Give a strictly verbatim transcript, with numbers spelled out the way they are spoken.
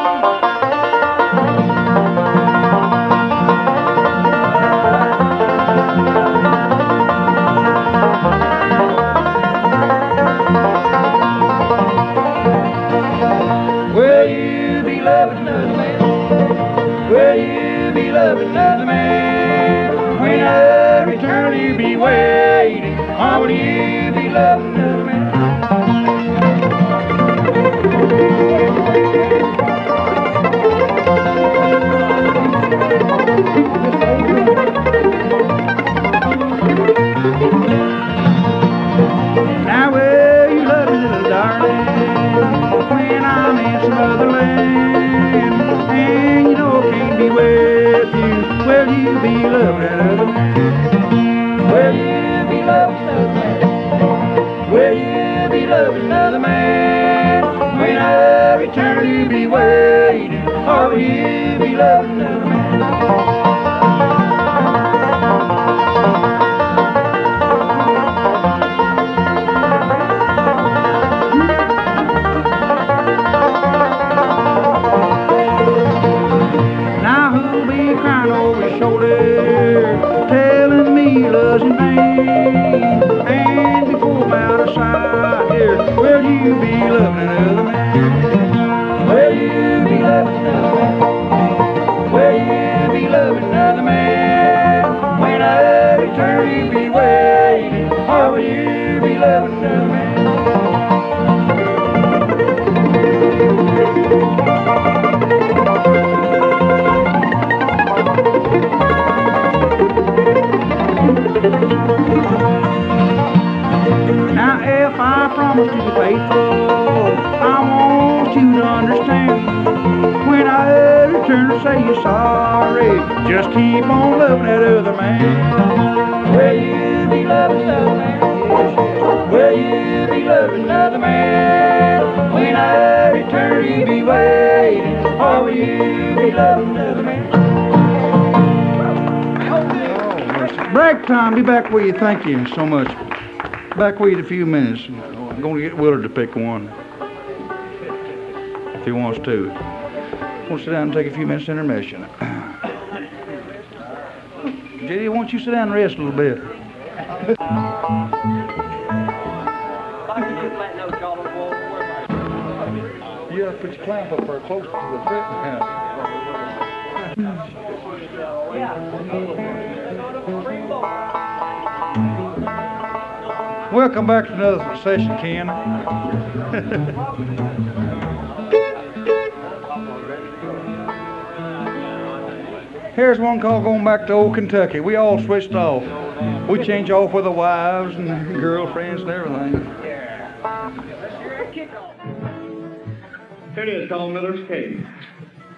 Will you be loving another man? Will you be loving another man? When I return, you be waiting. Or will you be loving another man? Now will you love me, little darling, when I'm in some other land, and you know I can't be with you? Will you be loving another man? Will you be loving another man? Will you be loving another man? When I return, you be waiting, or will you be loving another man? Crying over his shoulder, telling me he loves in vain. And before I'm out of sight here, will you be loving another man? Will you be loving another man? Will you be loving another man? When I return, you be waiting, or will you be loving another man? Now if I promise to be faithful, I want you to understand. When I return to say you're sorry, just keep on loving that other man. Will you be loving another man? Will you be loving another man? When I return, you be waiting, or will you be loving another man? Break time, be back with you. Thank you so much. Back with you in a few minutes. I'm going to get Willard to pick one, if he wants to. We'll sit down and take a few minutes intermission. J D, why don't you sit down and rest a little bit? You have to put your clamp up there close to the foot. Welcome back to another session, Ken. Here's one called Going Back to Old Kentucky. We all switched off. We changed off with the wives and girlfriends and everything. Here it is, called Miller's Cave.